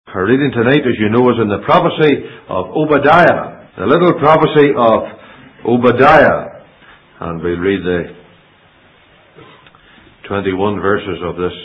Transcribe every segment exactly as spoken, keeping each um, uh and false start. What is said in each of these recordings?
Our reading tonight, as you know, is in the prophecy of Obadiah, the little prophecy of Obadiah. And we'll read the twenty-one verses of this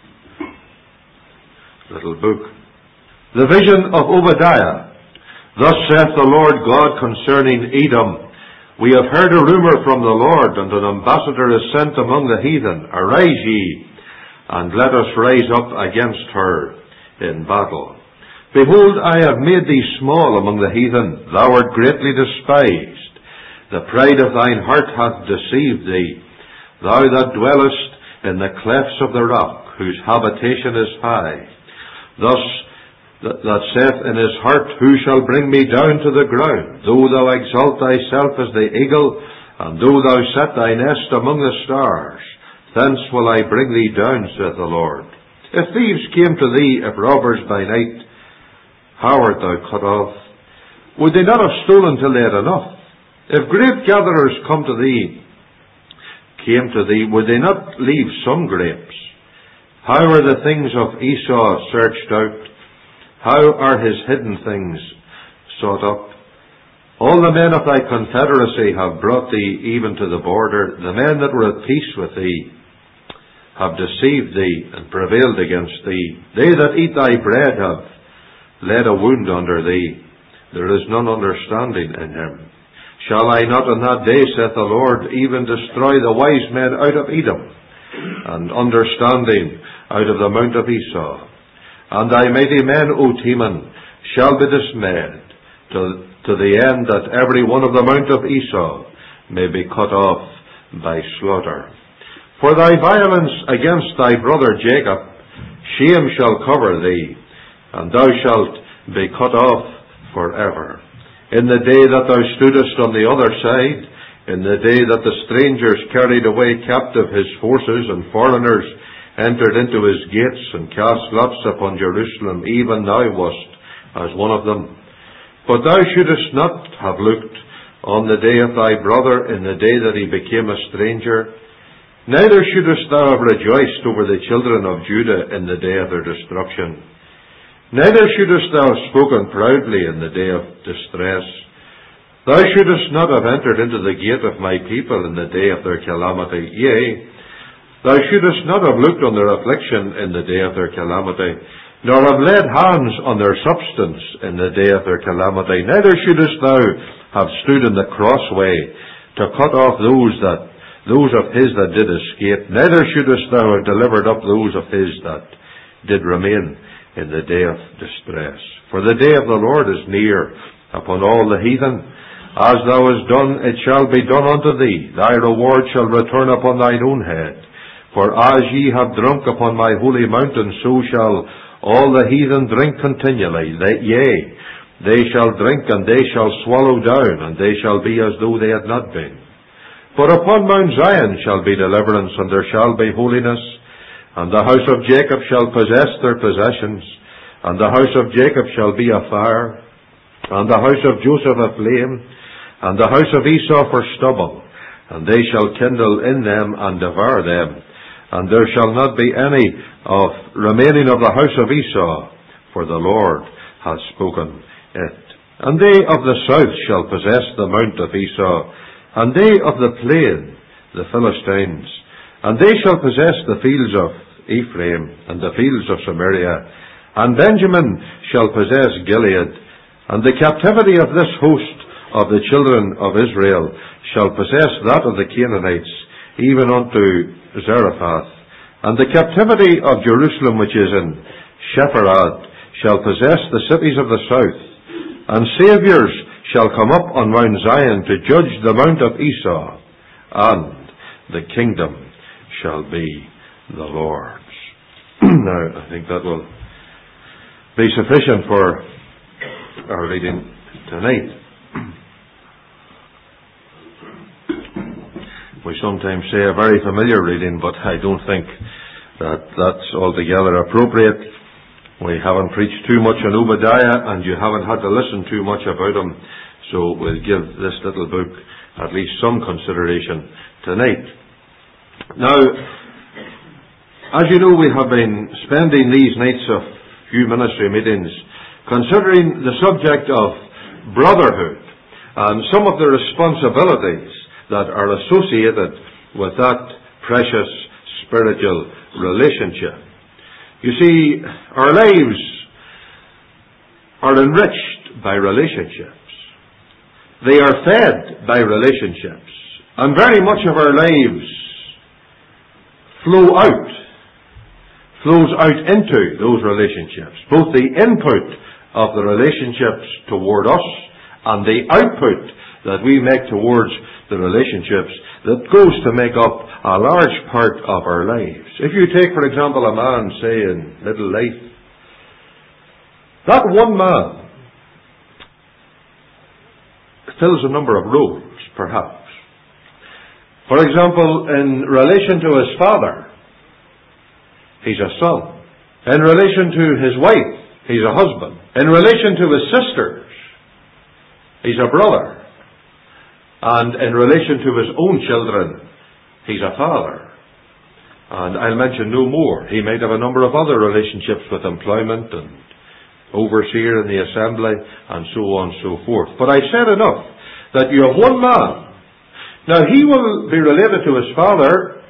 little book. The vision of Obadiah. Thus saith the Lord God concerning Edom, We have heard a rumour from the Lord, and an ambassador is sent among the heathen. Arise ye, and let us rise up against her in battle. Behold, I have made thee small among the heathen. Thou art greatly despised. The pride of thine heart hath deceived thee. Thou that dwellest in the clefts of the rock, whose habitation is high. Thus that, that saith in his heart, Who shall bring me down to the ground? Though thou exalt thyself as the eagle, and though thou set thy nest among the stars, thence will I bring thee down, saith the Lord. If thieves came to thee, if robbers by night, how art thou cut off? Would they not have stolen till they had enough? If grape gatherers come to thee, came to thee, would they not leave some grapes? How are the things of Esau searched out? How are his hidden things sought up? All the men of thy confederacy have brought thee even to the border. The men that were at peace with thee have deceived thee and prevailed against thee. They that eat thy bread have laid a wound under thee. There is none understanding in him. Shall I not in that day, saith the Lord, even destroy the wise men out of Edom, and understanding out of the mount of Esau? And thy mighty men, O Teman, shall be dismayed, to, to the end that every one of the mount of Esau may be cut off by slaughter. For thy violence against thy brother Jacob, shame shall cover thee, and thou shalt be cut off forever. In the day that thou stoodest on the other side, in the day that the strangers carried away captive his forces, and foreigners entered into his gates, and cast lots upon Jerusalem, even thou wast as one of them. But thou shouldest not have looked on the day of thy brother, in the day that he became a stranger. Neither shouldest thou have rejoiced over the children of Judah in the day of their destruction. Neither shouldest thou have spoken proudly in the day of distress. Thou shouldest not have entered into the gate of my people in the day of their calamity. Yea, thou shouldest not have looked on their affliction in the day of their calamity, nor have laid hands on their substance in the day of their calamity. Neither shouldest thou have stood in the crossway to cut off those that those of his that did escape. Neither shouldest thou have delivered up those of his that did remain in the day of distress. For the day of the Lord is near upon all the heathen. As thou hast done, it shall be done unto thee. Thy reward shall return upon thine own head. For as ye have drunk upon my holy mountain, so shall all the heathen drink continually. They, yea, they shall drink, and they shall swallow down, and they shall be as though they had not been. For upon Mount Zion shall be deliverance, and there shall be holiness, and the house of Jacob shall possess their possessions, and the house of Jacob shall be a fire, and the house of Joseph a flame, and the house of Esau for stubble, and they shall kindle in them and devour them, and there shall not be any of remaining of the house of Esau, for the Lord hath spoken it. And they of the south shall possess the mount of Esau, and they of the plain, the Philistines, and they shall possess the fields of Ephraim, and the fields of Samaria, and Benjamin shall possess Gilead, and the captivity of this host of the children of Israel shall possess that of the Canaanites, even unto Zarephath, and the captivity of Jerusalem which is in Sepharad shall possess the cities of the south, and saviours shall come up on Mount Zion to judge the mount of Esau, and the kingdom shall be the Lord's. Now, I think that will be sufficient for our reading tonight. We sometimes say a very familiar reading, but I don't think that that's altogether appropriate. We haven't preached too much on Obadiah, and you haven't had to listen too much about him, so we'll give this little book at least some consideration tonight. Now, as you know, we have been spending these nights of few ministry meetings considering the subject of brotherhood and some of the responsibilities that are associated with that precious spiritual relationship. You see, our lives are enriched by relationships. They are fed by relationships. And very much of our lives flow out, flows out into those relationships. Both the input of the relationships toward us and the output that we make towards the relationships that goes to make up a large part of our lives. If you take, for example, a man, say, in middle life, that one man fills a number of roles, perhaps. For example, in relation to his father, he's a son. In relation to his wife, he's a husband. In relation to his sisters, he's a brother. And in relation to his own children, he's a father. And I'll mention no more. He might have a number of other relationships with employment and overseer in the assembly and so on and so forth. But I said enough that you have one man. Now he will be related to his father,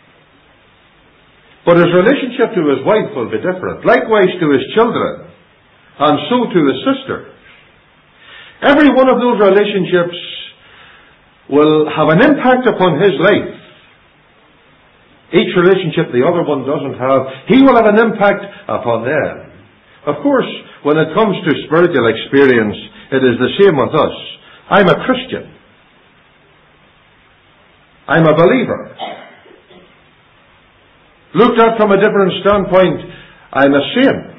but his relationship to his wife will be different. Likewise to his children, and so to his sisters. Every one of those relationships will have an impact upon his life. Each relationship the other one doesn't have, he will have an impact upon them. Of course, when it comes to spiritual experience, it is the same with us. I'm a Christian. I'm a believer. Looked at from a different standpoint, I'm a saint.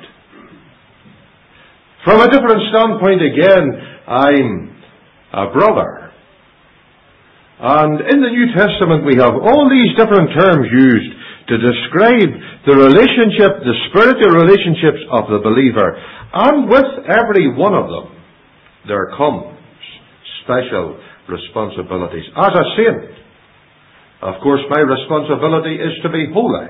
From a different standpoint again, I'm a brother. And in the New Testament we have all these different terms used to describe the relationship, the spiritual relationships of the believer. And with every one of them, there comes special responsibilities. As a saint, of course, my responsibility is to be holy.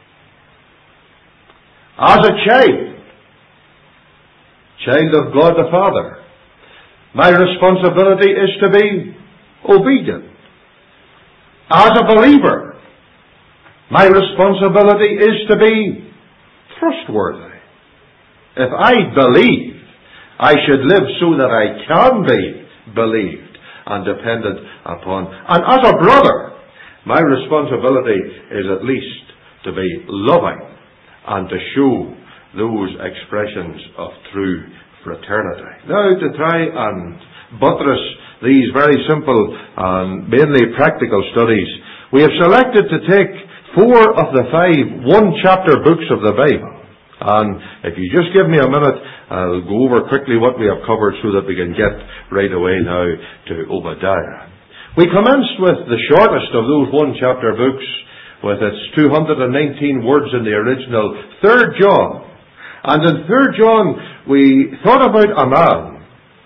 As a child, child of God the Father, my responsibility is to be obedient. As a believer, my responsibility is to be trustworthy. If I believe, I should live so that I can be believed and depended upon. And as a brother, my responsibility is at least to be loving and to show those expressions of true fraternity. Now, to try and buttress these very simple and mainly practical studies, we have selected to take four of the five one-chapter books of the Bible. And if you just give me a minute, I'll go over quickly what we have covered so that we can get right away now to Obadiah. We commenced with the shortest of those one-chapter books, with its two hundred nineteen words in the original, Third John. And in Third John, we thought about a man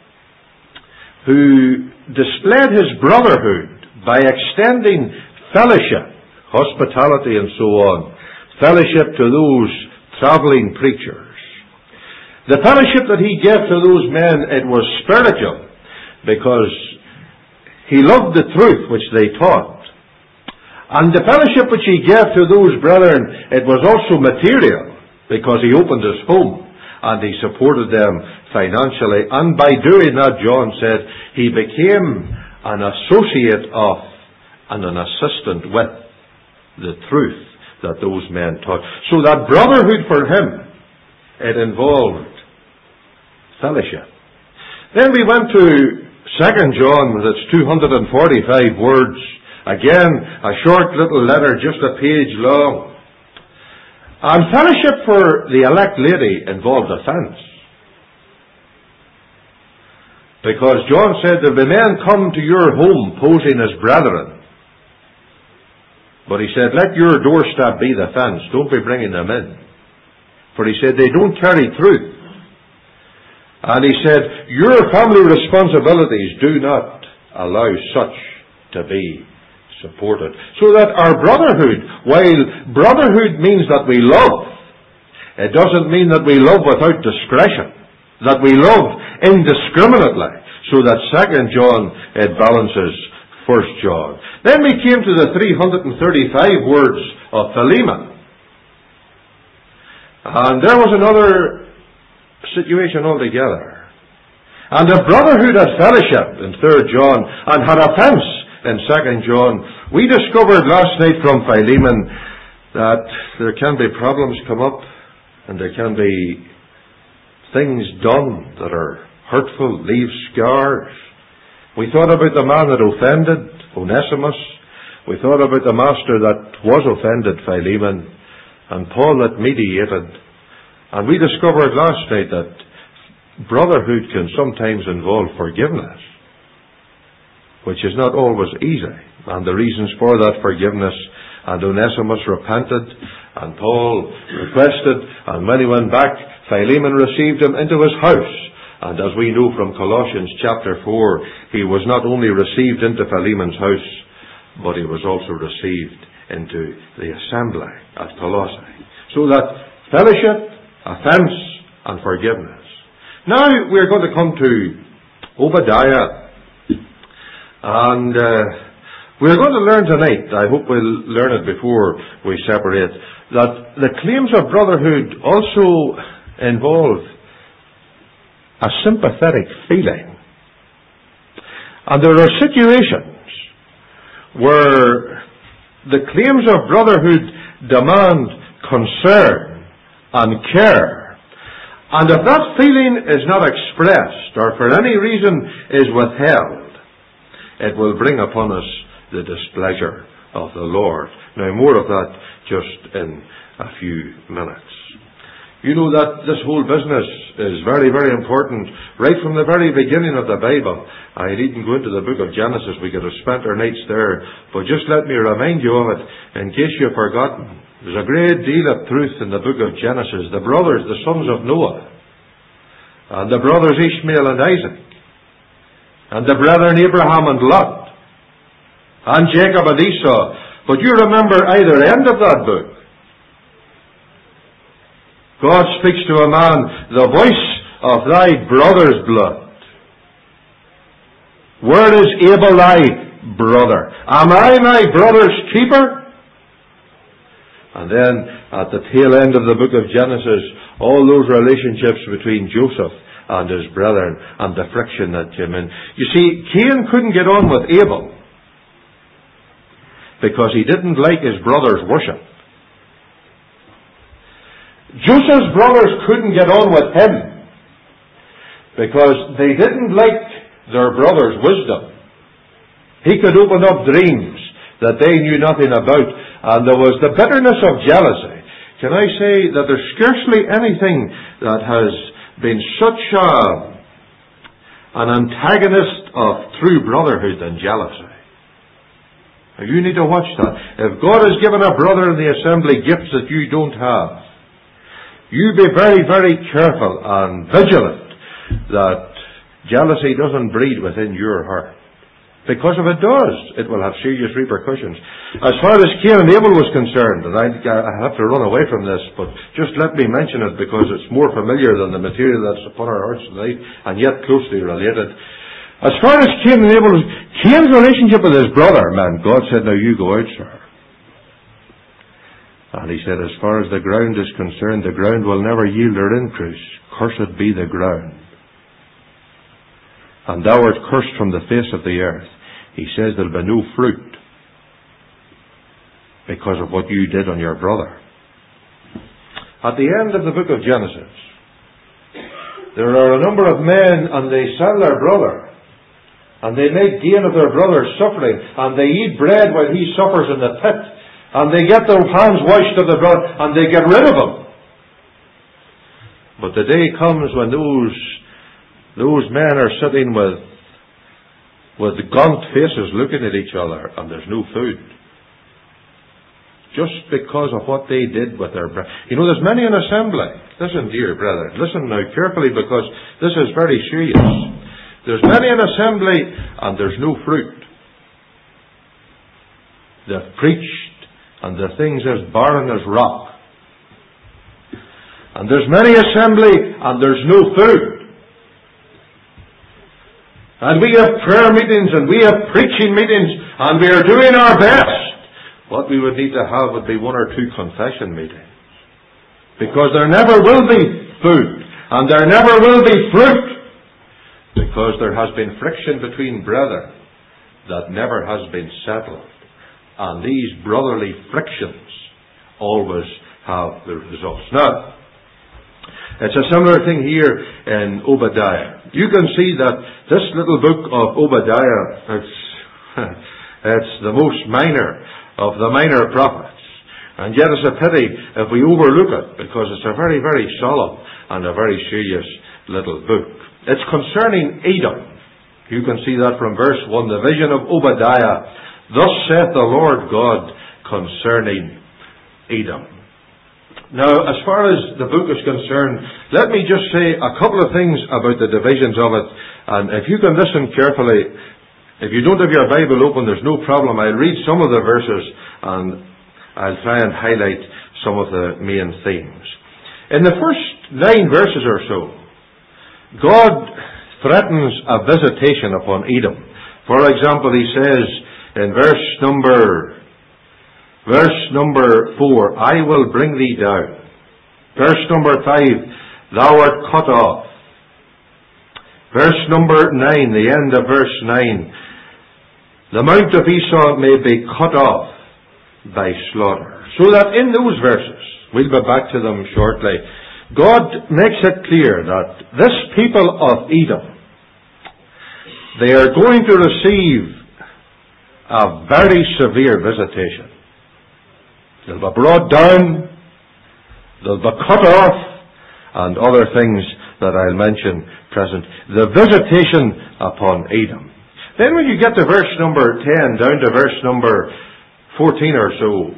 who displayed his brotherhood by extending fellowship, hospitality and so on, fellowship to those traveling preachers. The fellowship that he gave to those men, it was spiritual, because he loved the truth which they taught. And the fellowship which he gave to those brethren, it was also material, because he opened his home and he supported them financially. And by doing that, John said, he became an associate of and an assistant with the truth that those men taught. So that brotherhood for him, it involved fellowship. Then we went to Second John with its two hundred forty-five words. Again, a short little letter, just a page long. And fellowship for the elect lady involved offence. Because John said, there will be men come to your home posing as brethren. But he said, let your doorstep be the fence. Don't be bringing them in. For he said, they don't carry truth. And he said, your family responsibilities do not allow such to be supported. So that our brotherhood, while brotherhood means that we love, It doesn't mean that we love without discretion, that we love indiscriminately, so that Second John, it balances First John. Then we came to the three hundred thirty-five words of Philemon. And there was another situation altogether. And the brotherhood had fellowship in Third John, and had offence in Second John. We discovered last night from Philemon that there can be problems come up, and there can be things done that are hurtful, leave scars. We thought about the man that offended, Onesimus. We thought about the master that was offended, Philemon, and Paul that mediated. And we discovered last night that brotherhood can sometimes involve forgiveness, which is not always easy. And the reasons for that forgiveness, and Onesimus repented, and Paul requested, and when he went back, Philemon received him into his house. And as we know from Colossians chapter four, he was not only received into Philemon's house, but he was also received into the assembly at Colossae. So that fellowship, offence, and forgiveness. Now we're going to come to Obadiah. And uh, we're going to learn tonight, I hope we'll learn it before we separate, that the claims of brotherhood also involve a sympathetic feeling. And there are situations where the claims of brotherhood demand concern and care. And if that feeling is not expressed, or for any reason is withheld, it will bring upon us the displeasure of the Lord. Now, more of that just in a few minutes. You know that this whole business is very, very important right from the very beginning of the Bible. I needn't go into the book of Genesis. We could have spent our nights there. But just let me remind you of it in case you've forgotten. There's a great deal of truth in the book of Genesis. The brothers, the sons of Noah, and the brothers Ishmael and Isaac, and the brethren Abraham and Lot, and Jacob and Esau. But you remember either end of that book. God speaks to a man, the voice of thy brother's blood. Where is Abel thy brother? Am I my brother's keeper? And then at the tail end of the book of Genesis, all those relationships between Joseph and his brethren and the friction that came in. You see, Cain couldn't get on with Abel because he didn't like his brother's worship. Joseph's brothers couldn't get on with him because they didn't like their brother's wisdom. He could open up dreams that they knew nothing about, and there was the bitterness of jealousy. Can I say that there's scarcely anything that has been such a, an antagonist of true brotherhood than jealousy? Now, you need to watch that. If God has given a brother in the assembly gifts that you don't have, you be very, very careful and vigilant that jealousy doesn't breed within your heart. Because if it does, it will have serious repercussions. As far as Cain and Abel was concerned, and I, I have to run away from this, but just let me mention it because it's more familiar than the material that's upon our hearts tonight, and yet closely related. As far as Cain and Abel, Cain's relationship with his brother, man, God said, now you go out, sir. And he said, as far as the ground is concerned, the ground will never yield her increase. Cursed be the ground. And thou art cursed from the face of the earth. He says there'll be no fruit because of what you did on your brother. At the end of the book of Genesis, there are a number of men, and they sell their brother, and they make gain of their brother's suffering, and they eat bread while he suffers in the pit. And they get their hands washed of the blood, and they get rid of him. But the day comes when those those men are sitting with with gaunt faces looking at each other, and there's no food. Just because of what they did with their brethren. You know, there's many an assembly. Listen, dear brethren, listen now carefully, because this is very serious. There's many an assembly, and there's no fruit. They've preached, and the thing's as barren as rock. And there's many assembly, and there's no food. And we have prayer meetings, and we have preaching meetings, and we are doing our best. What we would need to have would be one or two confession meetings. Because there never will be food, and there never will be fruit. Because there has been friction between brethren that never has been settled. And these brotherly frictions always have the results. Now, it's a similar thing here in Obadiah. You can see that this little book of Obadiah, it's, it's the most minor of the minor prophets. And yet it's a pity if we overlook it, because it's a very, very solemn and a very serious little book. It's concerning Edom. You can see that from verse one, the vision of Obadiah. Thus saith the Lord God concerning Edom. Now, as far as the book is concerned, let me just say a couple of things about the divisions of it. And if you can listen carefully, if you don't have your Bible open, there's no problem. I'll read some of the verses and I'll try and highlight some of the main themes. In the first nine verses or so, God threatens a visitation upon Edom. For example, he says in verse number verse number four, I will bring thee down. Verse number five, thou art cut off. Verse number nine, the end of verse nine, the mount of Esau may be cut off by slaughter. So that in those verses, we'll be back to them shortly, God makes it clear that this people of Edom, they are going to receive a very severe visitation. They'll be brought down, they'll be cut off, and other things that I'll mention present. The visitation upon Edom. Then when you get to verse number ten, down to verse number fourteen or so,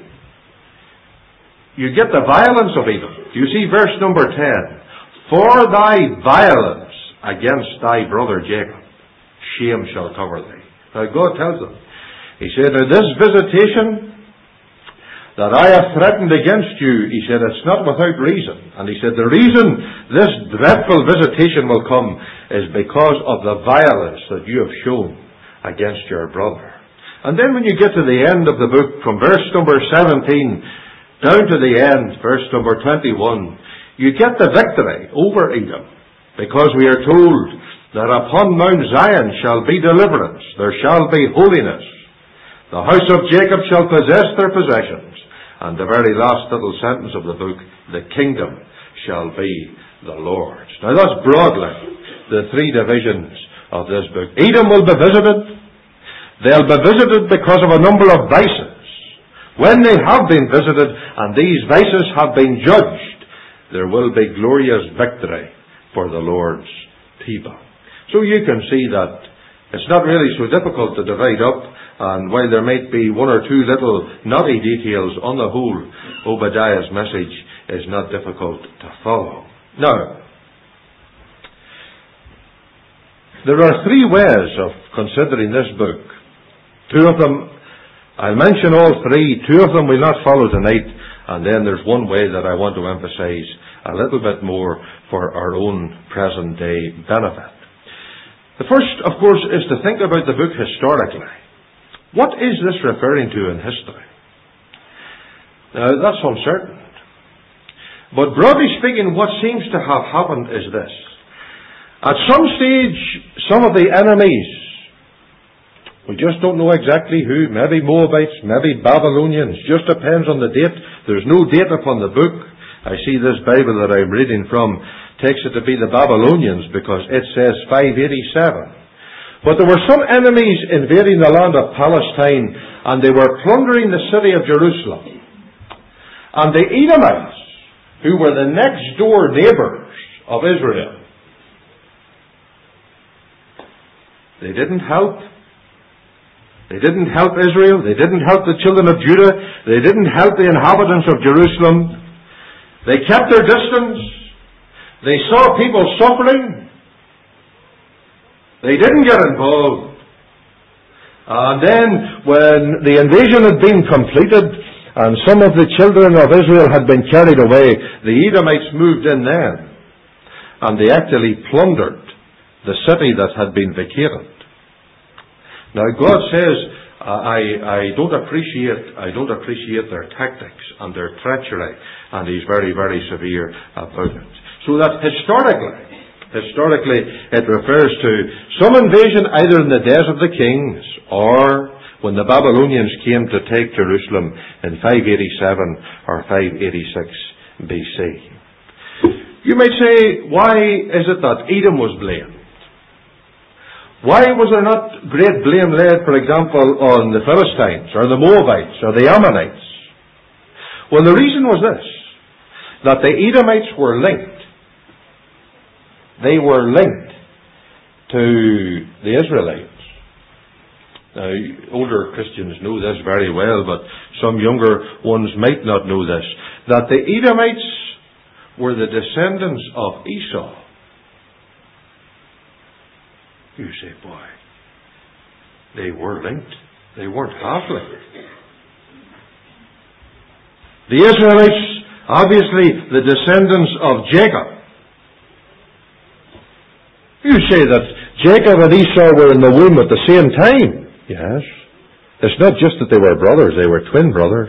you get the violence of Edom. You see verse number ten. For thy violence against thy brother Jacob, shame shall cover thee. Now God tells them. He said, now this visitation that I have threatened against you, he said, it's not without reason. And he said, the reason this dreadful visitation will come is because of the violence that you have shown against your brother. And then when you get to the end of the book, from verse number seventeen down to the end, verse number twenty-one, you get the victory over Edom. Because we are told that upon Mount Zion shall be deliverance, there shall be holiness. The house of Jacob shall possess their possessions. And the very last little sentence of the book, the kingdom shall be the Lord's. Now that's broadly the three divisions of this book. Edom will be visited. They'll be visited because of a number of vices. When they have been visited and these vices have been judged, there will be glorious victory for the Lord's people. So you can see that it's not really so difficult to divide up, and while there might be one or two little knotty details, on the whole, Obadiah's message is not difficult to follow. Now, there are three ways of considering this book. Two of them, I'll mention all three. Two of them we'll not follow tonight. And then there's one way that I want to emphasize a little bit more for our own present day benefit. The first, of course, is to think about the book historically. What is this referring to in history? Now, that's uncertain. But broadly speaking, what seems to have happened is this. At some stage, some of the enemies, we just don't know exactly who, maybe Moabites, maybe Babylonians, just depends on the date. There's no date upon the book. I see this Bible that I'm reading from takes it to be the Babylonians because it says five eighty-seven. But there were some enemies invading the land of Palestine, and they were plundering the city of Jerusalem. And the Edomites, who were the next door neighbors of Israel, they didn't help. They didn't help Israel. They didn't help the children of Judah. They didn't help the inhabitants of Jerusalem. They kept their distance. They saw people suffering. They didn't get involved. And then when the invasion had been completed and some of the children of Israel had been carried away, the Edomites moved in then, and they actually plundered the city that had been vacated. Now God says, I, I don't appreciate, I don't appreciate their tactics and their treachery, and He's very, very severe about it. So that historically, historically, it refers to some invasion either in the days of the kings or when the Babylonians came to take Jerusalem in five eighty-seven or five eighty-six B C. You might say, why is it that Edom was blamed? Why was there not great blame laid, for example, on the Philistines or the Moabites or the Ammonites? Well, the reason was this, that the Edomites were linked. They were linked to the Israelites. Now, older Christians know this very well, but some younger ones might not know this, that the Edomites were the descendants of Esau. You say, boy, they were linked. They weren't half linked. The Israelites, obviously the descendants of Jacob. You say that Jacob and Esau were in the womb at the same time. Yes. It's not just that they were brothers, they were twin brothers.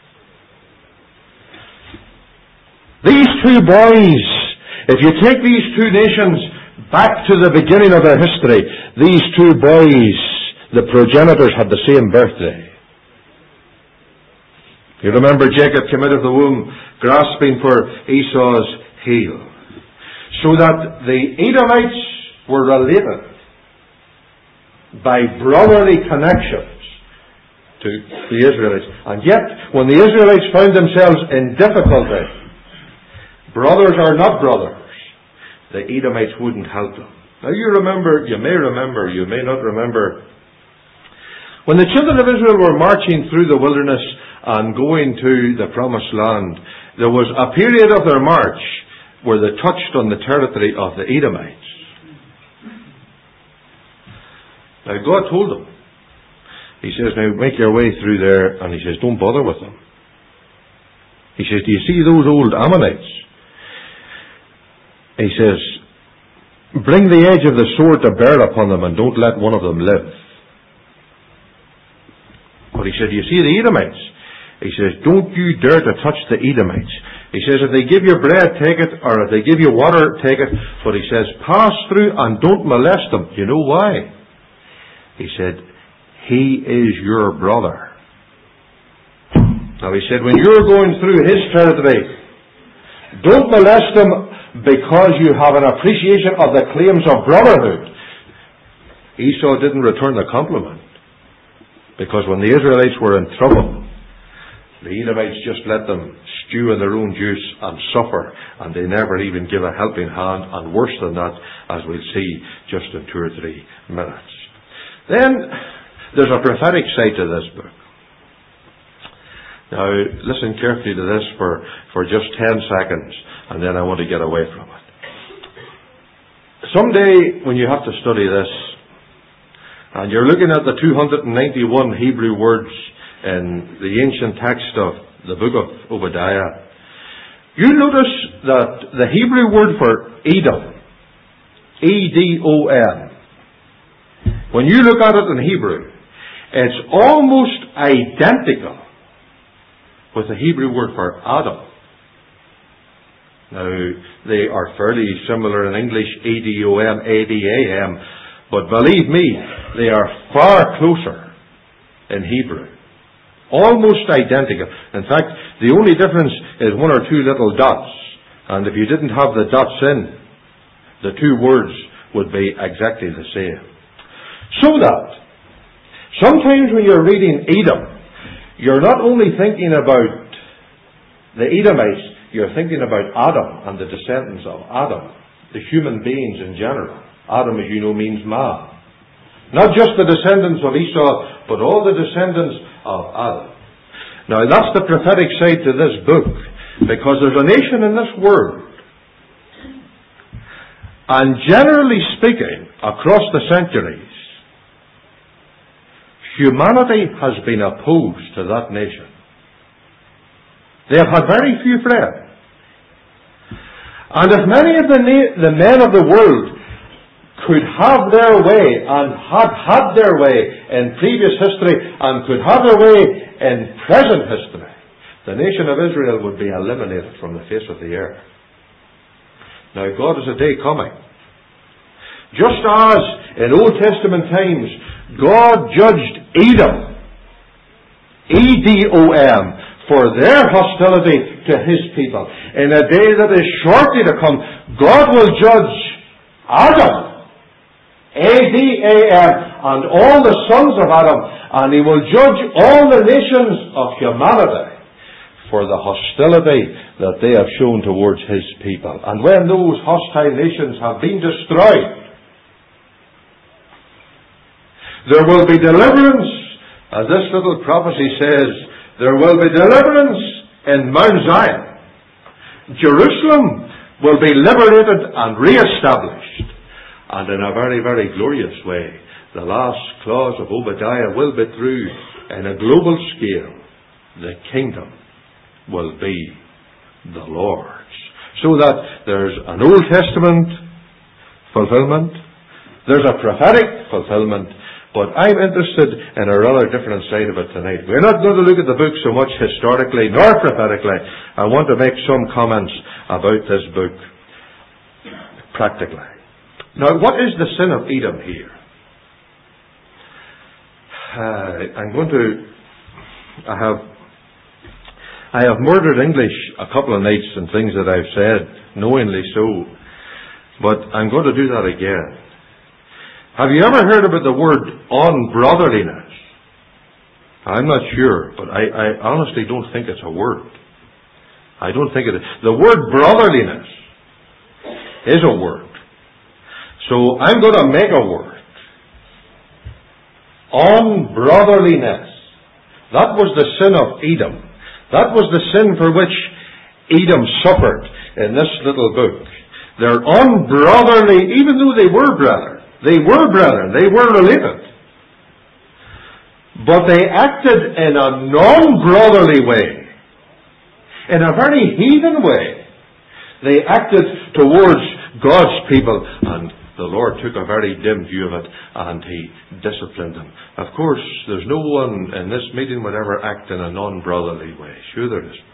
These two boys, if you take these two nations back to the beginning of their history, these two boys, the progenitors had the same birthday. You remember Jacob came out of the womb grasping for Esau's heel. So that the Edomites were related by brotherly connections to the Israelites. And yet, when the Israelites found themselves in difficulty, brothers are not brothers, the Edomites wouldn't help them. Now you remember, you may remember, you may not remember, when the children of Israel were marching through the wilderness and going to the promised land, there was a period of their march where they touched on the territory of the Edomites. Now God told them, He says, now make your way through there, and He says, don't bother with them. He says, do you see those old Ammonites? He says, bring the edge of the sword to bear upon them, and don't let one of them live. But He said, you see the Edomites? He says, don't you dare to touch the Edomites. He says, if they give you bread, take it, or if they give you water, take it. But He says, pass through and don't molest them. You know why? He said, he is your brother. Now He said, when you're going through his territory, don't molest them because you have an appreciation of the claims of brotherhood. Esau didn't return the compliment, because when the Israelites were in trouble, the Edomites just let them stew in their own juice and suffer, and they never even give a helping hand, and worse than that, as we'll see just in two or three minutes. Then, there's a prophetic side to this book. Now, listen carefully to this for, for just ten seconds, and then I want to get away from it. Someday, when you have to study this, and you're looking at the two hundred ninety-one Hebrew words in the ancient text of the book of Obadiah, you notice that the Hebrew word for Edom, E D O M, when you look at it in Hebrew, it's almost identical with the Hebrew word for Adam. Now, they are fairly similar in English, A D O M, A D A M, but believe me, they are far closer in Hebrew. Almost identical. In fact, the only difference is one or two little dots, and if you didn't have the dots in, the two words would be exactly the same. So that, sometimes when you're reading Edom, you're not only thinking about the Edomites, you're thinking about Adam and the descendants of Adam, the human beings in general. Adam, as you know, means man. Not just the descendants of Esau, but all the descendants of Adam. Now, that's the prophetic side to this book, because there's a nation in this world, and generally speaking, across the centuries, humanity has been opposed to that nation. They have had very few friends. And if many of the, na- the men of the world could have their way and had had their way in previous history and could have their way in present history, the nation of Israel would be eliminated from the face of the earth. Now God has a day coming. Just as in Old Testament times God judged Edom, E D O M, for their hostility to His people. In a day that is shortly to come, God will judge Adam, A D A M, and all the sons of Adam, and He will judge all the nations of humanity for the hostility that they have shown towards His people. And when those hostile nations have been destroyed, there will be deliverance, as this little prophecy says, there will be deliverance in Mount Zion. Jerusalem will be liberated and re-established. And in a very, very glorious way, the last clause of Obadiah will be through in a global scale. The kingdom will be the Lord's. So that there's an Old Testament fulfillment, there's a prophetic fulfillment, but I'm interested in a rather different side of it tonight. We're not going to look at the book so much historically nor prophetically. I want to make some comments about this book practically. Now, what is the sin of Edom here? Uh, I'm going to... I have... I have murdered English a couple of nights and things that I've said, knowingly so. But I'm going to do that again. Have you ever heard about the word unbrotherliness? I'm not sure, but I, I honestly don't think it's a word. I don't think it is. The word brotherliness is a word. So I'm going to make a word. Unbrotherliness. That was the sin of Edom. That was the sin for which Edom suffered in this little book. They're unbrotherly, even though they were brethren. They were brethren. They were related. But they acted in a non-brotherly way. In a very heathen way. They acted towards God's people, and the Lord took a very dim view of it, and He disciplined them. Of course, there's no one in this meeting would ever act in a non-brotherly way. Sure there isn't.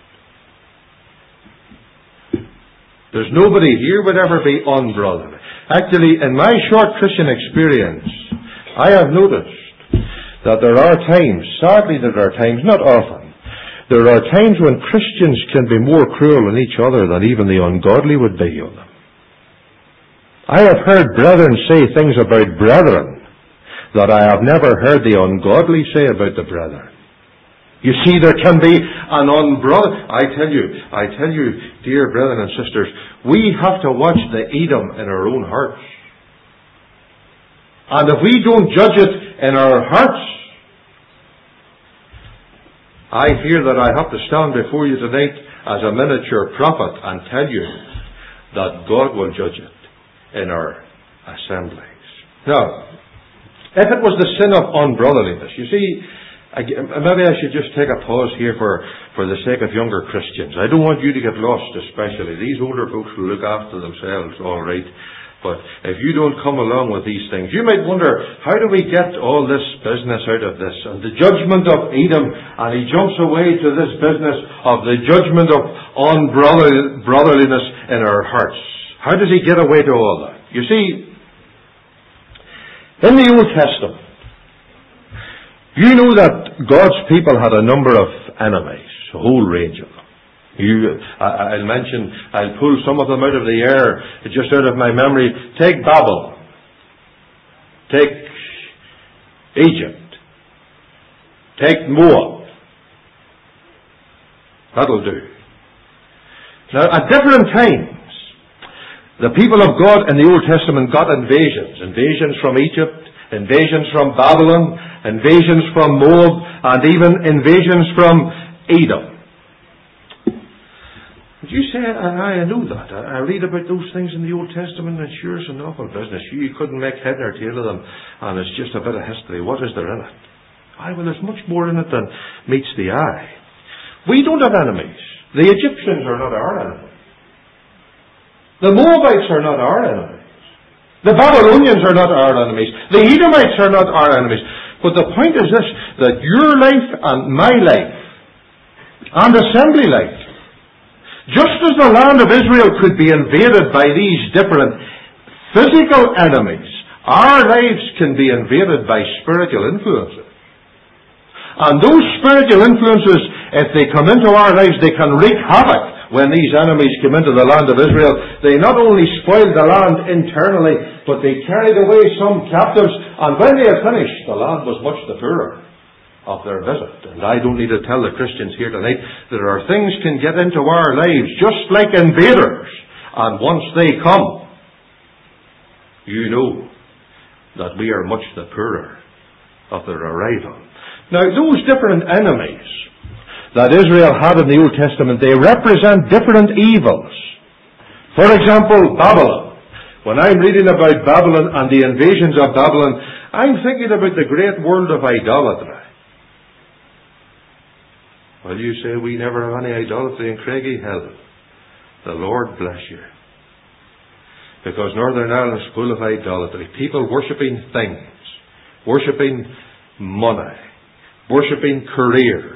There's nobody here would ever be unbrotherly. Actually, in my short Christian experience, I have noticed that there are times, sadly there are times, not often, there are times when Christians can be more cruel on each other than even the ungodly would be on them. I have heard brethren say things about brethren that I have never heard the ungodly say about the brethren. You see, there can be an unbrother. I tell you, I tell you, dear brethren and sisters, we have to watch the Edom in our own hearts. And if we don't judge it in our hearts, I fear that I have to stand before you tonight as a miniature prophet and tell you that God will judge it in our assemblies. Now, if it was the sin of unbrotherliness, you see, maybe I should just take a pause here for, for the sake of younger Christians. I don't want you to get lost especially. These older folks will look after themselves all right. But if you don't come along with these things, you might wonder, how do we get all this business out of this? And the judgment of Edom, and he jumps away to this business of the judgment of unbrotherliness in our hearts. How does he get away to all that? You see, in the Old Testament, you know that God's people had a number of enemies, a whole range of them. You, I, I'll mention, I'll pull some of them out of the air, just out of my memory. Take Babel. Take Egypt. Take Moab. That'll do. Now, at different times, the people of God in the Old Testament got invasions. Invasions from Egypt, invasions from Babylon, invasions from Moab, and even invasions from Edom. Did you say, I, I know that. I, I read about those things in the Old Testament, and sure, it's an awful business. You couldn't make head or tail of them, and it's just a bit of history. What is there in it? Aye, well, there's much more in it than meets the eye. We don't have enemies. The Egyptians are not our enemies. The Moabites are not our enemies. The Babylonians are not our enemies. The Edomites are not our enemies. But the point is this, that your life and my life, and assembly life, just as the land of Israel could be invaded by these different physical enemies, our lives can be invaded by spiritual influences. And those spiritual influences, if they come into our lives, they can wreak havoc. When these enemies came into the land of Israel, they not only spoiled the land internally, but they carried away some captives, and when they had finished, the land was much the poorer of their visit. And I don't need to tell the Christians here tonight that there are things can get into our lives just like invaders, and once they come, you know that we are much the poorer of their arrival. Now, those different enemies that Israel had in the Old Testament, they represent different evils. For example, Babylon. When I'm reading about Babylon and the invasions of Babylon, I'm thinking about the great world of idolatry. Well, you say we never have any idolatry in Craigie Hill. The Lord bless you. Because Northern Ireland is full of idolatry. People worshipping things, worshipping money, worshipping careers,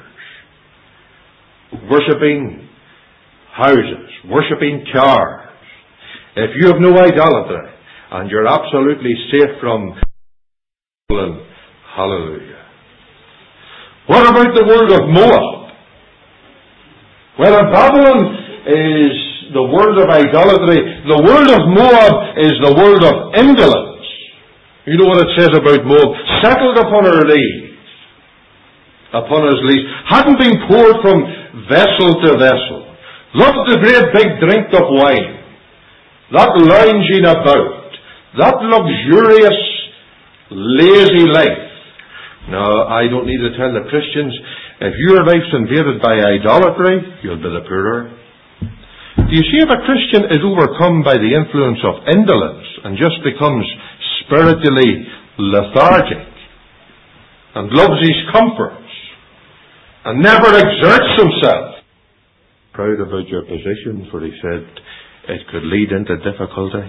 worshipping houses, worshipping cars. If you have no idolatry, and you're absolutely safe from Babylon, hallelujah. What about the world of Moab? Well, if Babylon is the world of idolatry, the world of Moab is the world of indolence. You know what it says about Moab? Settled upon her lees, upon his lees, hadn't been poured from vessel to vessel. Loved the great big drink of wine. That lounging about. That luxurious, lazy life. Now, I don't need to tell the Christians, if your life's invaded by idolatry, you'll be the poorer. Do you see, if a Christian is overcome by the influence of indolence and just becomes spiritually lethargic and loves his comforts and never exerts himself. Proud about your position, for he said it could lead into difficulty.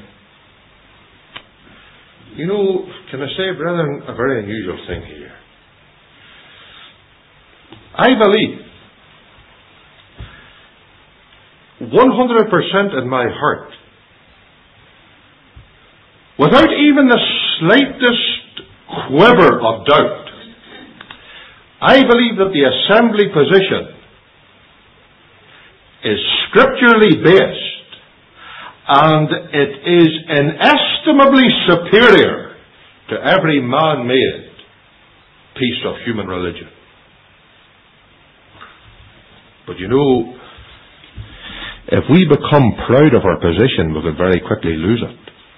You know, can I say, brethren, a very unusual thing here. I believe one hundred percent in my heart, without even the slightest quiver of doubt, I believe that the assembly position is scripturally based, and it is inestimably superior to every man-made piece of human religion. But you know, if we become proud of our position, we could very quickly lose it.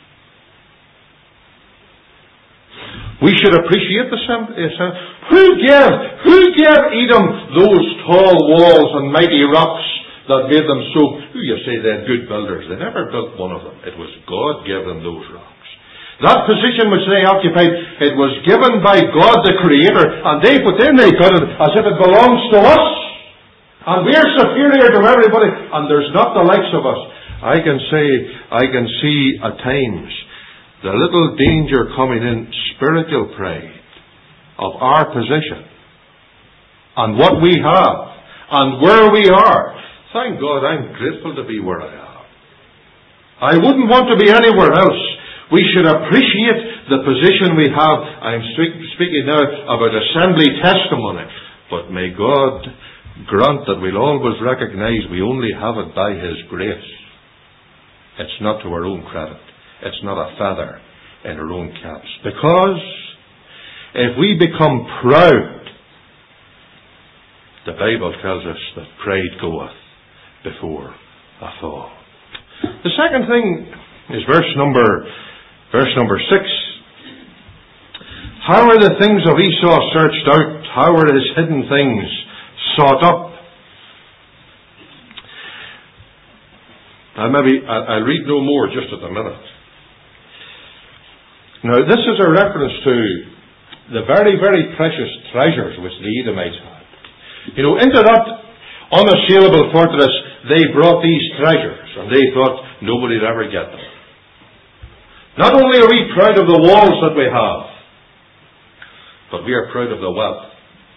We should appreciate the assembly. Who gave, who gave Edom those tall walls and mighty rocks that made them so? You say they're good builders. They never built one of them. It was God gave them those rocks. That position which they occupied, it was given by God the Creator, and they put in, they got it as if it belongs to us. And we're superior to everybody, and there's not the likes of us. I can say, I can see at times the little danger coming in, spiritual pride of our position and what we have and where we are. Thank God I'm grateful to be where I am. I wouldn't want to be anywhere else. We should appreciate the position we have. I'm speaking now about assembly testimony, but may God grant that we'll always recognize we only have it by His grace. It's not to our own credit. It's not a feather in our own caps. Because if we become proud, the Bible tells us that pride goeth before a fall. The second thing is verse number verse number six. How are the things of Esau searched out? How are his hidden things sought up? I'll maybe I'll read no more just at the minute. Now, this is a reference to the very, very precious treasures which the Edomites had. You know, into that, unassailable fortress, they brought these treasures, and they thought nobody'd ever get them. Not only are we proud of the walls that we have, but we are proud of the wealth.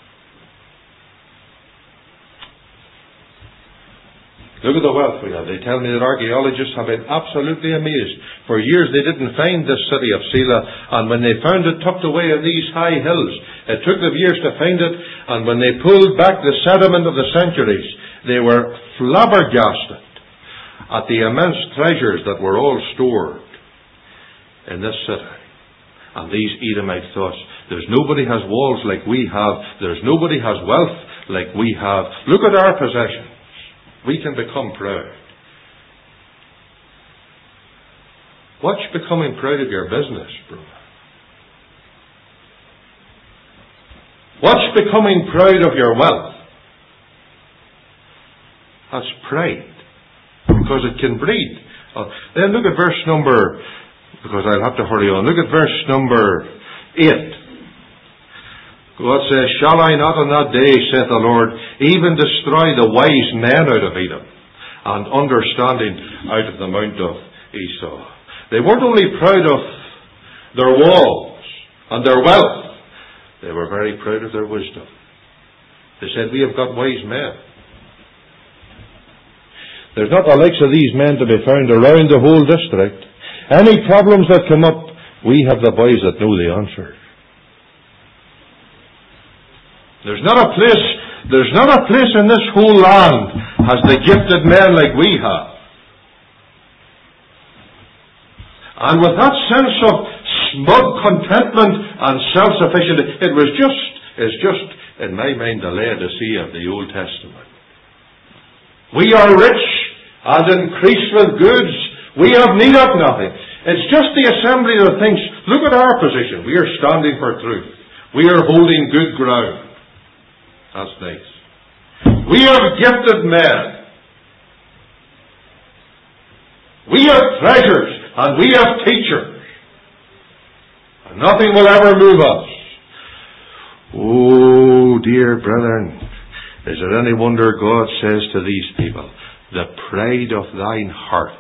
Look at the wealth we have. They tell me that archaeologists have been absolutely amazed. For years they didn't find this city of Selah, and when they found it tucked away in these high hills, it took them years to find it, and when they pulled back the sediment of the centuries, they were flabbergasted at the immense treasures that were all stored in this city. And these Edomites thought, there's nobody has walls like we have, there's nobody has wealth like we have. Look at our possessions. We can become proud. Watch becoming proud of your business, brother. Watch becoming proud of your wealth. That's pride. Because it can breed. Uh, then look at verse number, because I'll have to hurry on. Look at verse number eight. God says, shall I not on that day, saith the Lord, even destroy the wise men out of Edom, and understanding out of the mount of Esau. They weren't only proud of their walls and their wealth, they were very proud of their wisdom. They said, we have got wise men. There's not the likes of these men to be found around the whole district. Any problems that come up, we have the boys that know the answer. There's not a place, there's not a place in this whole land has the gifted men like we have. And with that sense of smug contentment and self-sufficiency, it was just, it's just, in my mind, the Laodicea of the Old Testament. We are rich and increased with goods. We have need of nothing. It's just the assembly that thinks, look at our position. We are standing for truth. We are holding good ground. That's nice. We are gifted men. We have treasures and we have teachers. And nothing will ever move us. Oh, dear brethren, is it any wonder God says to these people, the pride of thine heart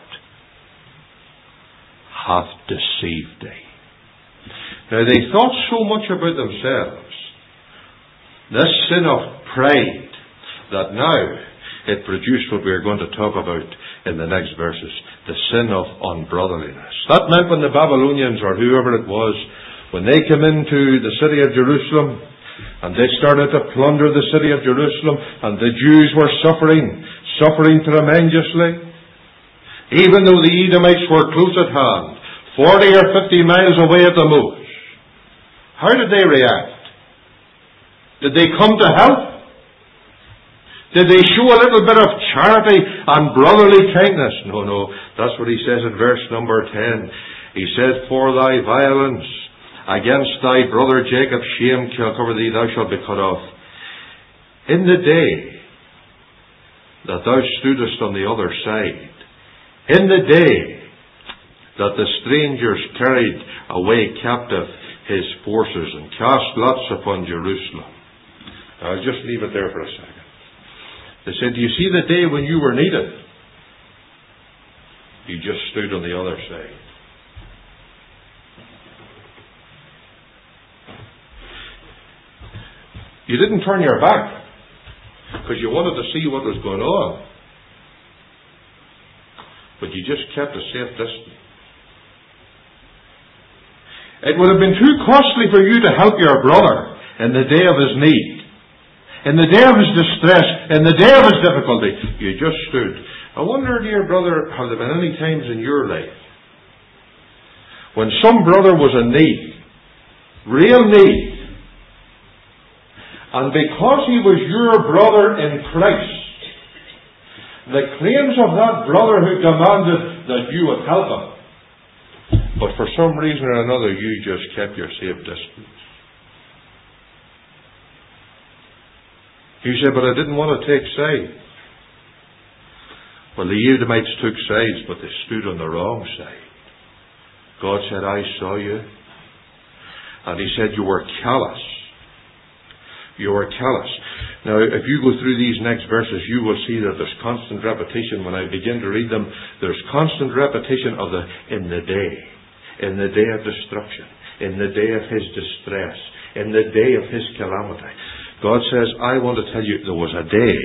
hath deceived thee. Now they thought so much about themselves. This sin of pride, that now it produced what we are going to talk about in the next verses, the sin of unbrotherliness. That meant when the Babylonians, or whoever it was, when they came into the city of Jerusalem, and they started to plunder the city of Jerusalem, and the Jews were suffering, suffering tremendously, even though the Edomites were close at hand, forty or fifty miles away at the most. How did they react? Did they come to help? Did they show a little bit of charity and brotherly kindness? No, no. That's what he says in verse number ten. He says, for thy violence against thy brother Jacob, shame shall cover thee, thou shalt be cut off. In the day that thou stoodest on the other side, in the day that the strangers carried away captive his forces and cast lots upon Jerusalem. I'll just leave it there for a second. They said, do you see the day when you were needed? You just stood on the other side. You didn't turn your back because you wanted to see what was going on. But you just kept a safe distance. It would have been too costly for you to help your brother in the day of his need. In the day of his distress, in the day of his difficulty, you just stood. I wonder, dear brother, have there been any times in your life when some brother was in need, real need, and because he was your brother in Christ, the claims of that brotherhood demanded that you would help him, but for some reason or another you just kept your safe distance? You say, but I didn't want to take sides. Well, the Edomites took sides, but they stood on the wrong side. God said, I saw you. And he said, you were callous. You are callous. Now, if you go through these next verses, you will see that there's constant repetition. When I begin to read them, there's constant repetition of the in the day, in the day of destruction, in the day of his distress, in the day of his calamity. God says, I want to tell you, there was a day,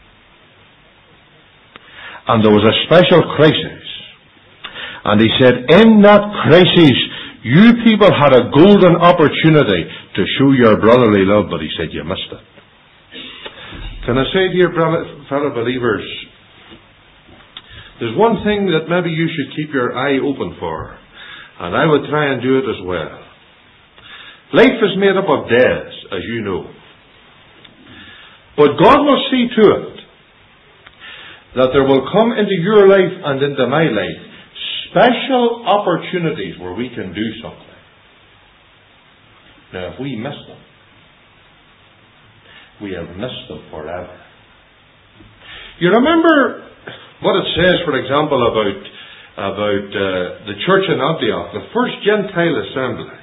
and there was a special crisis. And he said, in that crisis, you people had a golden opportunity to show your brotherly love, but he said you missed it. Can I say, dear fellow believers, there's one thing that maybe you should keep your eye open for, and I would try and do it as well. Life is made up of days, as you know. But God will see to it that there will come into your life and into my life special opportunities where we can do something. Now, if we miss them, we have missed them forever. You remember what it says, for example, about about uh, the church in Antioch, the first Gentile assembly.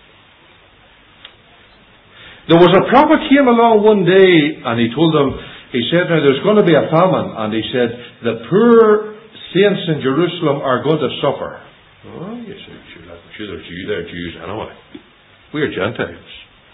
There was a prophet came along one day, and he told them, he said, now there's going to be a famine, and he said, the poor saints in Jerusalem are going to suffer. Oh, you said, sure, they're Jews, they're Jews anyway. We are Gentiles.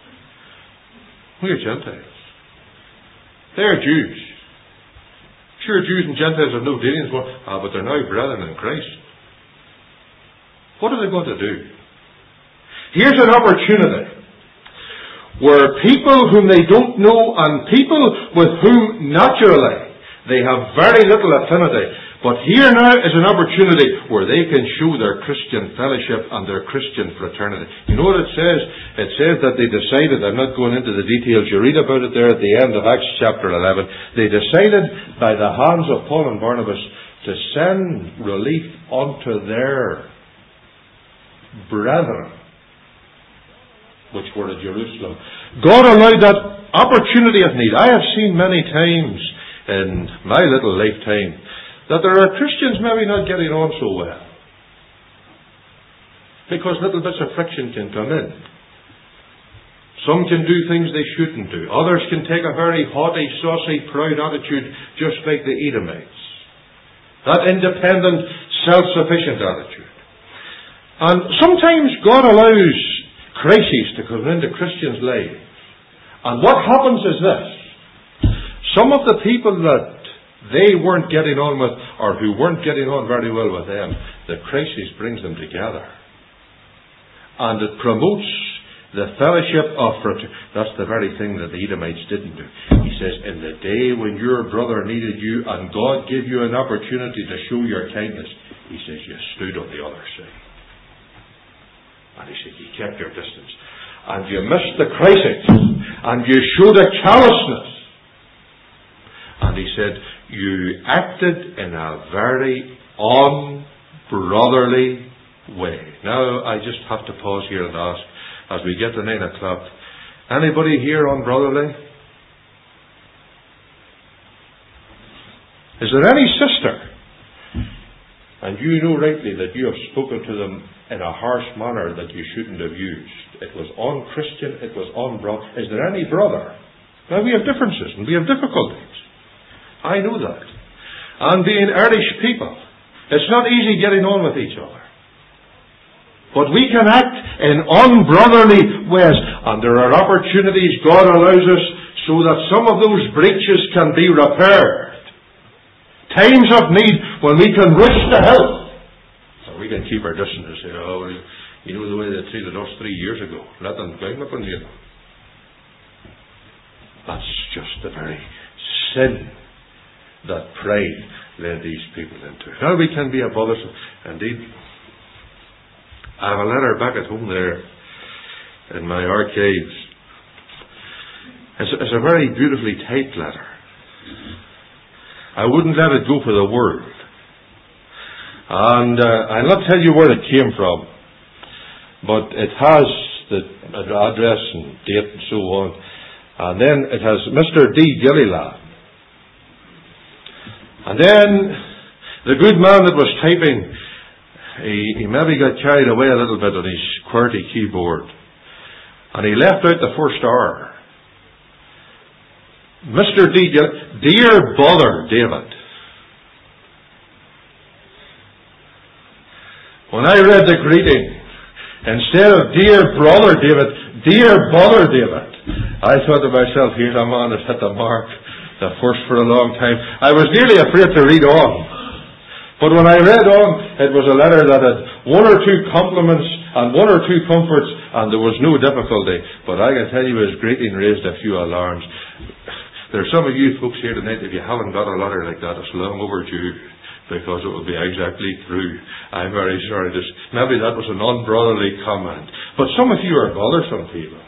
We are Gentiles. They're Jews. Sure, Jews and Gentiles have no dealings with, ah, but they're now brethren in Christ. What are they going to do? Here's an opportunity where people whom they don't know and people with whom naturally they have very little affinity, but here now is an opportunity where they can show their Christian fellowship and their Christian fraternity. You know what it says? It says that they decided, I'm not going into the details, you read about it there at the end of Acts chapter eleven, they decided by the hands of Paul and Barnabas to send relief unto their brethren which were at Jerusalem. God allowed that opportunity of need. I have seen many times in my little lifetime that there are Christians maybe not getting on so well, because little bits of friction can come in. Some can do things they shouldn't do. Others can take a very haughty, saucy, proud attitude, just like the Edomites. That independent, self-sufficient attitude. And sometimes God allows crises to come into Christians' lives. And what happens is this. Some of the people that they weren't getting on with, or who weren't getting on very well with them, the crisis brings them together. And it promotes the fellowship of fraternity. That's the very thing that the Edomites didn't do. He says, in the day when your brother needed you and God gave you an opportunity to show your kindness, he says, you stood on the other side. And he said, you kept your distance. And you missed the crisis. And you showed a callousness. And he said, you acted in a very unbrotherly way. Now, I just have to pause here and ask, as we get to nine o'clock, anybody here unbrotherly? Is there any sister? And you know rightly that you have spoken to them in a harsh manner that you shouldn't have used. It was unchristian, it was unbrother. Is there any brother? Now we have differences and we have difficulties. I know that. And being Irish people, it's not easy getting on with each other. But we can act in unbrotherly ways. And there are opportunities God allows us so that some of those breaches can be repaired. Times of need when we can rush to help. So we can keep our distance and say, oh, you know the way they treated us three years ago. Let them climb up on you. That's just the very sin that pride led these people into. Now we can be above us. Indeed, I have a letter back at home there in my archives. It's, it's a very beautifully typed letter. I wouldn't let it go for the world. And uh, I'll not tell you where it came from, but it has the address and date and so on. And then it has Mister D. Gilliland. And then the good man that was typing, he, he maybe got carried away a little bit on his QWERTY keyboard. And he left out the first R. Mister D, dear brother David. When I read the greeting, instead of dear brother David, dear brother David, I thought to myself, here's a man that's hit the mark, the first for a long time. I was nearly afraid to read on. But when I read on, it was a letter that had one or two compliments and one or two comforts, and there was no difficulty. But I can tell you his greeting raised a few alarms. There are some of you folks here tonight, if you haven't got a letter like that, it's long overdue. Because it will be exactly true. I'm very sorry. This, maybe that was an unbrotherly comment. But some of you are bothersome people.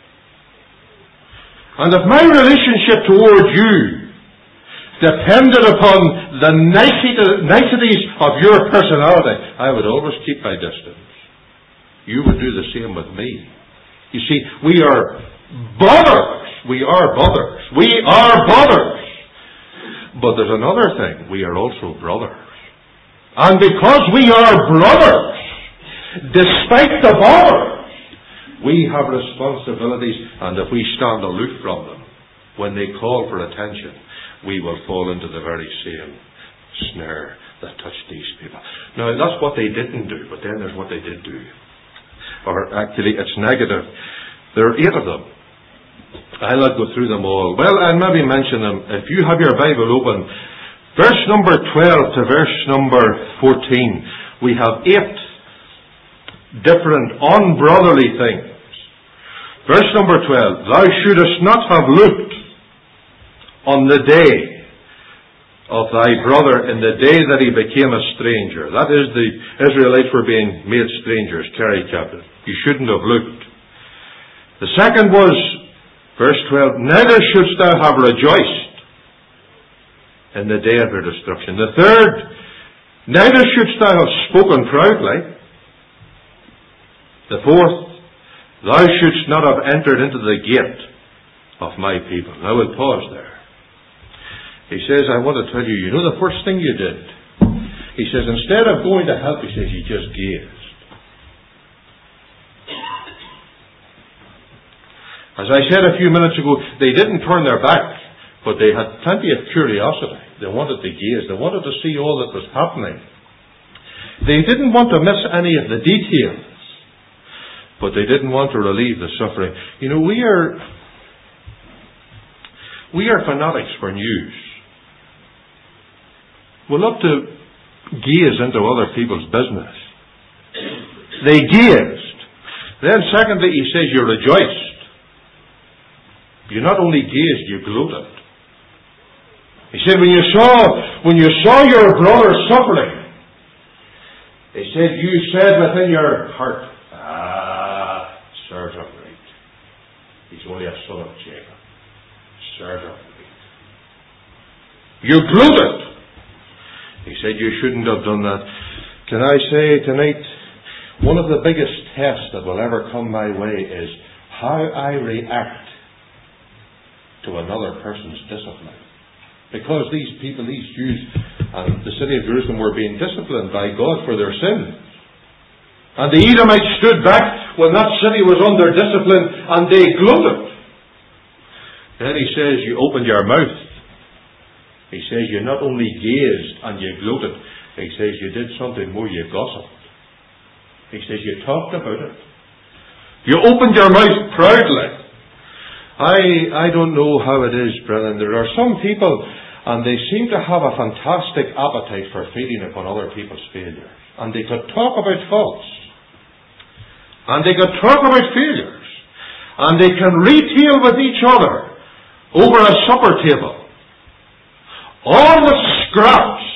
And if my relationship toward you depended upon the niceties of your personality, I would always keep my distance. You would do the same with me. You see, we are brothers. We are brothers. We are brothers. But there's another thing. We are also brothers. And because we are brothers, despite the borders, we have responsibilities, and if we stand aloof from them, when they call for attention, we will fall into the very same snare that touched these people. Now, that's what they didn't do, but then there's what they did do. Or actually, it's negative. There are eight of them. I'll not go through them all. Well, I'll maybe mention them. If you have your Bible open, verse number twelve to verse number fourteen, we have eight different unbrotherly things. Verse number twelve, thou shouldest not have looked on the day of thy brother in the day that he became a stranger. That is, the Israelites were being made strangers, carried captive. You shouldn't have looked. The second was, verse twelve, neither shouldst thou have rejoiced in the day of their destruction. The third, neither shouldst thou have spoken proudly. The fourth, thou shouldst not have entered into the gate of my people. Now we'll pause there. He says, I want to tell you, you know the first thing you did? He says, instead of going to help, he says, you just gazed. As I said a few minutes ago, they didn't turn their back, but they had plenty of curiosity. They wanted to gaze. They wanted to see all that was happening. They didn't want to miss any of the details, but they didn't want to relieve the suffering. You know, we are we are fanatics for news. We love to gaze into other people's business. They gazed. Then secondly, he says you rejoiced. You not only gazed, you gloated. He said when you saw when you saw your brother suffering, he said you said within your heart, ah, serves up right. He's only a son of Jacob. Serves up right. You gloated. He said you shouldn't have done that. Can I say tonight, one of the biggest tests that will ever come my way is how I react to another person's discipline. Because these people, these Jews, and the city of Jerusalem were being disciplined by God for their sins. And the Edomites stood back when that city was under discipline, and they gloated. Then he says, you opened your mouth. He says, you not only gazed and you gloated, he says, you did something more, you gossiped. He says, you talked about it. You opened your mouth proudly. I I don't know how it is, brethren. There are some people, and they seem to have a fantastic appetite for feeding upon other people's failures. And they could talk about faults. And they could talk about failures. And they can retail with each other over a supper table all the scraps,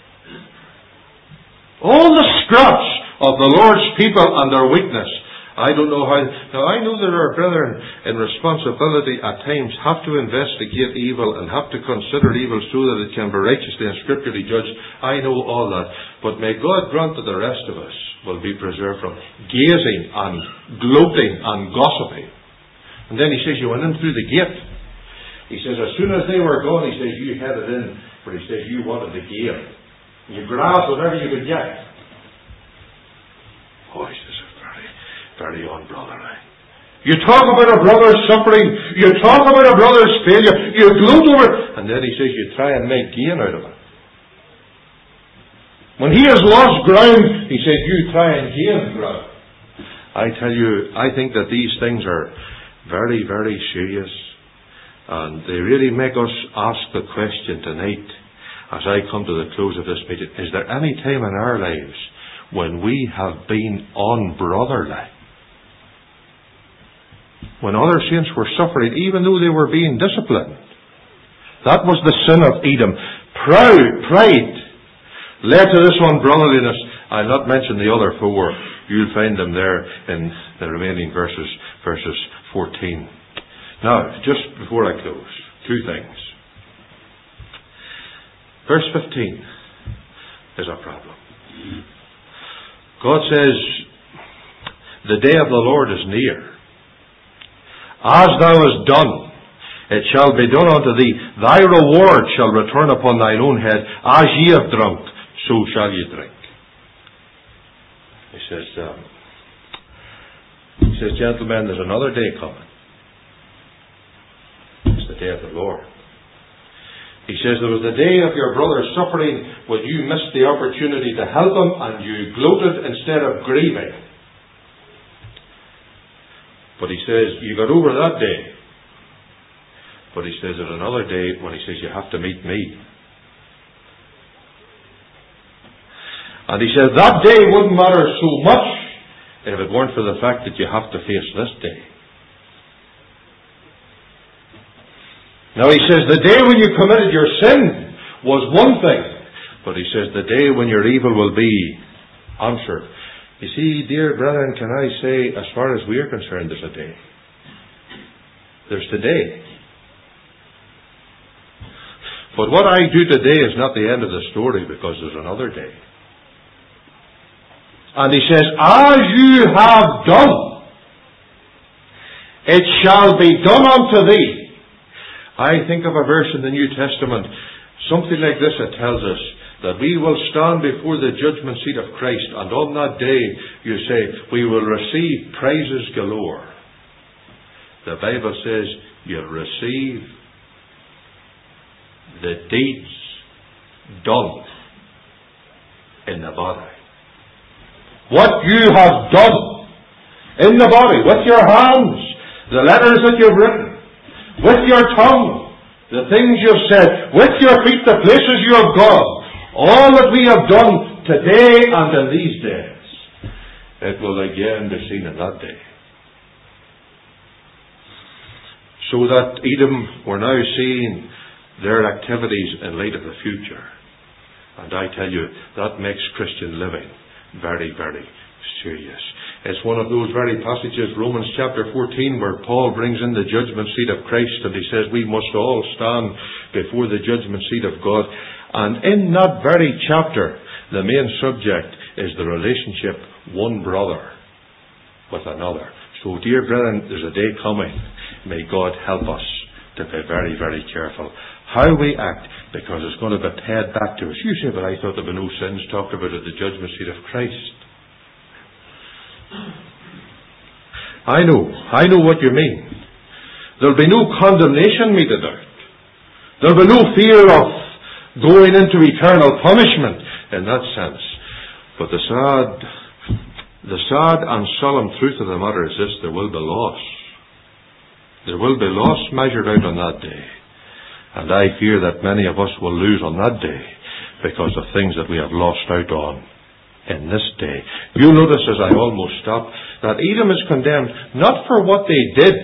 all the scraps of the Lord's people and their weakness. I don't know how. Now I know that our brethren in responsibility at times have to investigate evil and have to consider evil so that it can be righteously and scripturally judged. I know all that. But may God grant that the rest of us will be preserved from gazing and gloating and gossiping. And then he says, you went in through the gate. He says, as soon as they were gone, he says, you headed in, but he says, you wanted to gain. You grabbed whatever you could get. Oh, he says, very, very unbrotherly. You talk about a brother's suffering. You talk about a brother's failure. You gloat over it. And then he says you try and make gain out of it. When he has lost ground, he says you try and gain ground. I tell you, I think that these things are very, very serious. And they really make us ask the question tonight, as I come to the close of this meeting, is there any time in our lives when we have been unbrotherly? When other saints were suffering, even though they were being disciplined. That was the sin of Edom. Proud, pride, led to this unbrotherliness. I'll not mention the other four. You'll find them there in the remaining verses, verses fourteen. Now, just before I close, two things. Verse fifteen is a problem. God says, the day of the Lord is near. As thou hast done, it shall be done unto thee. Thy reward shall return upon thine own head. As ye have drunk, so shall ye drink. He says, um, he says, gentlemen, there's another day coming. It's the day of the Lord. He says, there was the day of your brother's suffering when you missed the opportunity to help him and you gloated instead of grieving. But he says, you got over that day. But he says, there's another day when he says, you have to meet me. And he says, that day wouldn't matter so much if it weren't for the fact that you have to face this day. Now he says, the day when you committed your sin was one thing. But he says, the day when your evil will be answered. You see, dear brethren, can I say, as far as we are concerned, there's a day. There's today. But what I do today is not the end of the story, because there's another day. And he says, as you have done, it shall be done unto thee. I think of a verse in the New Testament, something like this, that tells us that we will stand before the judgment seat of Christ, and on that day, you say, we will receive praises galore. The Bible says, you'll receive the deeds done in the body. What you have done in the body, with your hands, the letters that you've written, with your tongue, the things you've said, with your feet, the places you have gone, all that we have done today and in these days, it will again be seen in that day. So that Edom were now seeing their activities in light of the future. And I tell you, that makes Christian living very, very serious. It's one of those very passages, Romans chapter fourteen, where Paul brings in the judgment seat of Christ, and he says we must all stand before the judgment seat of God. And in that very chapter, the main subject is the relationship one brother with another. So, dear brethren, there's a day coming. May God help us to be very, very careful how we act, because it's going to be paid back to us. You say, but I thought there were no sins talked about at the judgment seat of Christ. I know. I know what you mean. There'll be no condemnation meted out. There'll be no fear of going into eternal punishment in that sense. But the sad, the sad and solemn truth of the matter is this: there will be loss. There will be loss measured out on that day. And I fear that many of us will lose on that day because of things that we have lost out on in this day. You'll notice, as I almost stop, that Edom is condemned not for what they did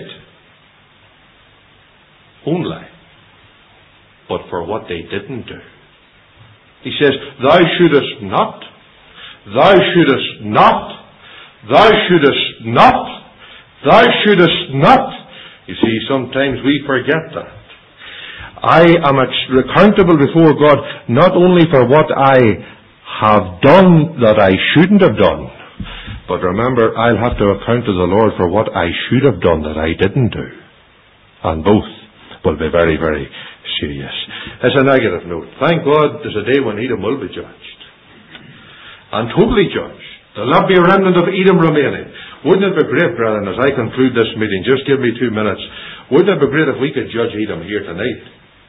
only, but for what they didn't do. He says, thou shouldest not, thou shouldest not, thou shouldest not, thou shouldest not. You see, sometimes we forget that. I am accountable before God not only for what I have done that I shouldn't have done, but remember, I'll have to account to the Lord for what I should have done that I didn't do. And both will be very, very serious. As a negative note, thank God there's a day when Edom will be judged. And totally judged. There'll not be a remnant of Edom remaining. Wouldn't it be great, brethren, as I conclude this meeting, just give me two minutes, wouldn't it be great if we could judge Edom here tonight?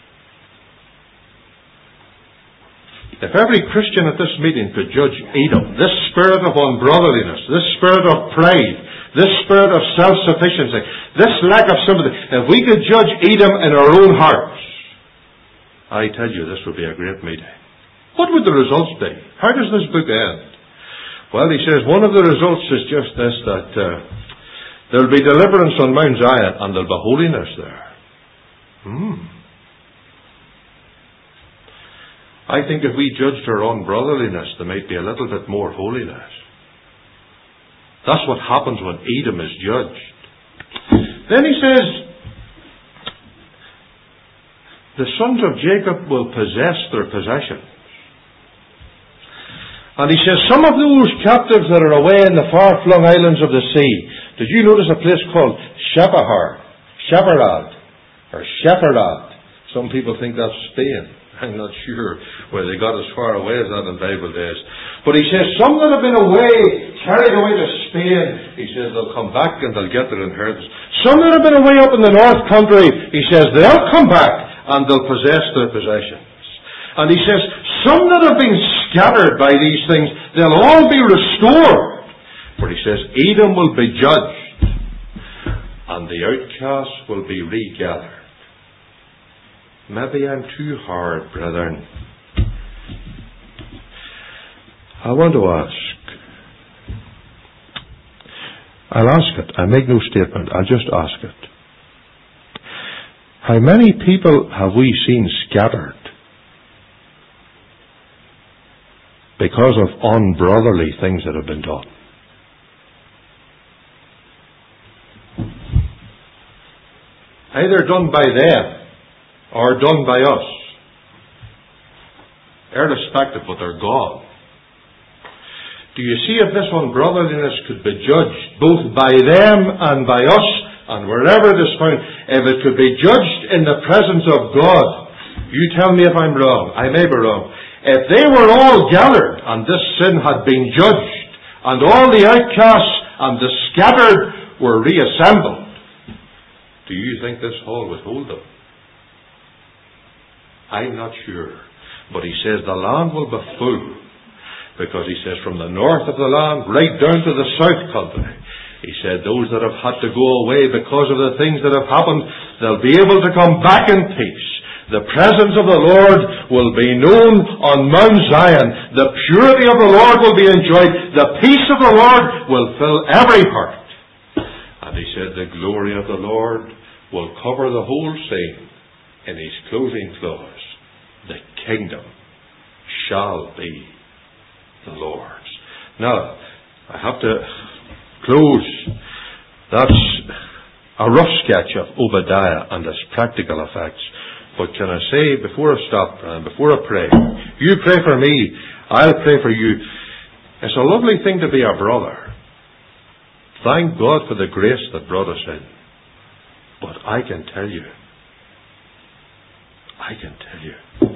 If every Christian at this meeting could judge Edom, this spirit of unbrotherliness, this spirit of pride, this spirit of self-sufficiency, this lack of sympathy, if we could judge Edom in our own hearts, I tell you, this would be a great meeting. What would the results be? How does this book end? Well, he says one of the results is just this, that uh, there will be deliverance on Mount Zion and there will be holiness there. Hmm. I think if we judged our own brotherliness, there might be a little bit more holiness. That's what happens when Edom is judged. Then he says, the sons of Jacob will possess their possessions. And he says, some of those captives that are away in the far-flung islands of the sea. Did you notice a place called Shepahar, Sheparad, or Shepherdad? Some people think that's Spain. I'm not sure where they got as far away as that in Bible days. But he says, some that have been away, carried away to Spain, he says they'll come back and they'll get their inheritance. Some that have been away up in the north country, he says they'll come back and they'll possess their possessions. And he says, some that have been scattered by these things, they'll all be restored. For he says, Edom will be judged, and the outcasts will be regathered. Maybe I'm too hard, brethren. I want to ask. I'll ask it. I make no statement. I'll just ask it. How many people have we seen scattered because of unbrotherly things that have been done? Either done by them or done by us. Irrespective, but they're gone. Do you see if this unbrotherliness could be judged both by them and by us, and wherever it is found, if it could be judged in the presence of God, you tell me if I'm wrong. I may be wrong. If they were all gathered and this sin had been judged, and all the outcasts and the scattered were reassembled, do you think this hall would hold them? I'm not sure. But he says the land will be full. Because he says from the north of the land right down to the south country. He said those that have had to go away because of the things that have happened, they'll be able to come back in peace. The presence of the Lord will be known on Mount Zion. The purity of the Lord will be enjoyed. The peace of the Lord will fill every heart. And he said the glory of the Lord will cover the whole scene. In his closing clause, the kingdom shall be the Lord's. Now, I have to close. That's a rough sketch of Obadiah and its practical effects. But can I say, before I stop, and before I pray, you pray for me, I'll pray for you. It's a lovely thing to be a brother. Thank God for the grace that brought us in. But I can tell you, I can tell you,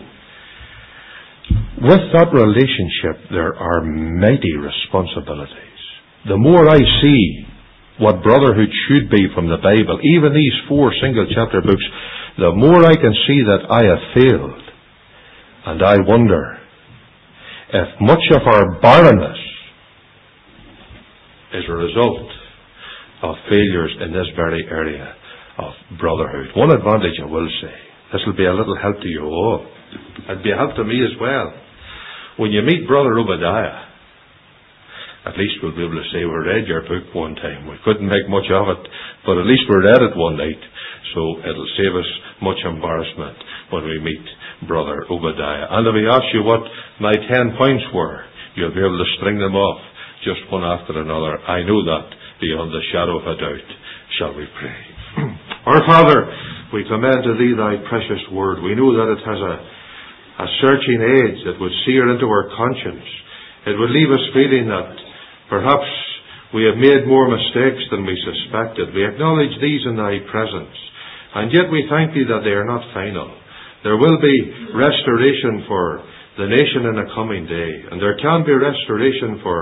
with that relationship there are mighty responsibilities. The more I see what brotherhood should be from the Bible, even these four single chapter books, the more I can see that I have failed. And I wonder if much of our barrenness is a result of failures in this very area of brotherhood. One advantage I will say, this will be a little help to you all. It'll be a help to me as well. When you meet Brother Obadiah, at least we'll be able to say we read your book one time. We couldn't make much of it, but at least we read it one night. So it'll save us much embarrassment when we meet Brother Obadiah. And if we ask you what my ten points were, you'll be able to string them off just one after another. I know that beyond the shadow of a doubt. Shall we pray? Our Father, we commend to Thee Thy precious word. We know that it has a, a searching edge that would sear into our conscience. It would leave us feeling that perhaps we have made more mistakes than we suspected. We acknowledge these in Thy presence. And yet we thank Thee that they are not final. There will be restoration for the nation in a coming day. And there can be restoration for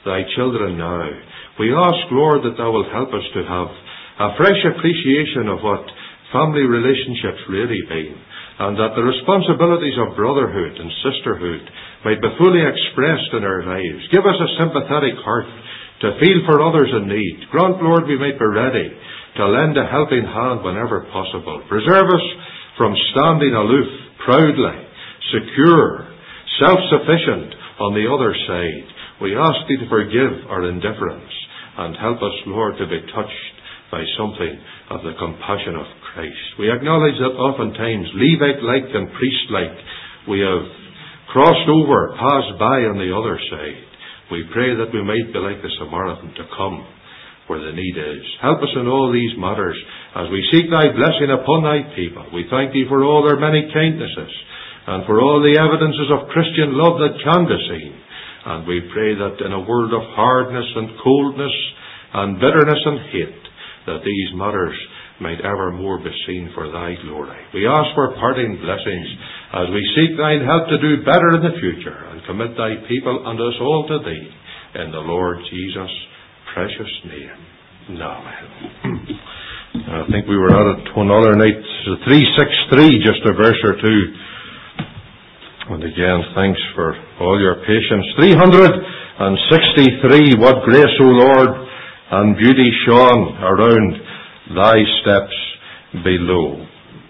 thy children now. We ask, Lord, that thou wilt help us to have a fresh appreciation of what family relationships really mean, and that the responsibilities of brotherhood and sisterhood might be fully expressed in our lives. Give us a sympathetic heart to feel for others in need. Grant, Lord, we might be ready to lend a helping hand whenever possible. Preserve us from standing aloof, proudly, secure, self-sufficient on the other side. We ask thee to forgive our indifference and help us, Lord, to be touched by something of the compassion of Christ. We acknowledge that oftentimes, Levite-like and priest-like, we have crossed over, passed by on the other side. We pray that we might be like the Samaritan, to come where the need is. Help us in all these matters as we seek thy blessing upon thy people. We thank thee for all their many kindnesses and for all the evidences of Christian love that can be seen. And we pray that in a world of hardness and coldness and bitterness and hate, that these matters might evermore be seen for thy glory. We ask for parting blessings as we seek thine help to do better in the future, and commit thy people and us all to thee, in the Lord Jesus' precious name. Amen. I think we were at it one other night, three sixty-three, just a verse or two. And again, thanks for all your patience. three sixty-three, what grace, O Lord, and beauty shone around thy steps below.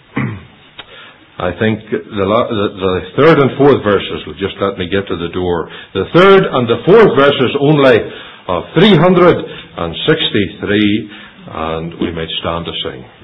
I think the, the, the third and fourth verses will just let me get to the door. The third and the fourth verses only of three sixty-three, and we might stand to sing.